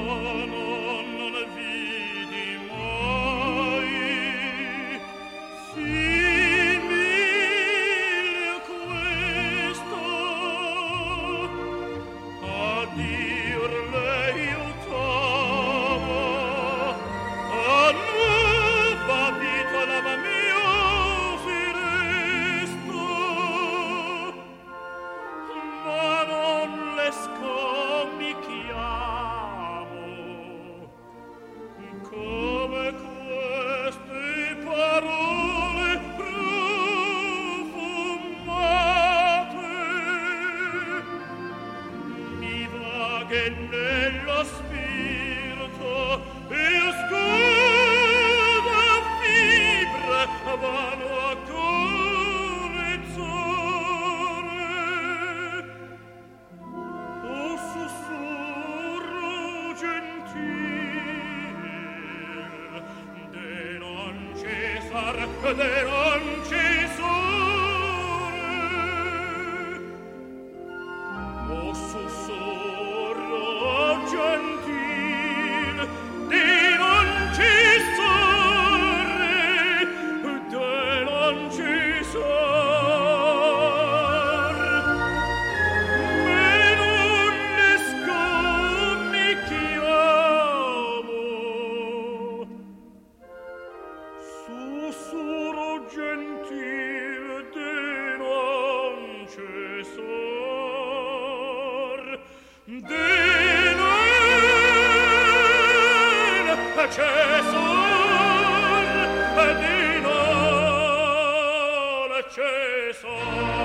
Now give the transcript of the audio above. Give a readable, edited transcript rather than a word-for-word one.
non vidi mai simile questo. A dir lei utava, a nuova vita la mia si resto, ma non le scomichiamo come queste parole profumate mi vaghe nello spirito e scuda fibra vanno a carezzare. O sussurro gentil de non cesar, de non cesare. O sussurro gentil de non cesare, de non cesare. Me non ne scomichiamo. Sussurro gentil de non cesar, de non cesar, de non cesar.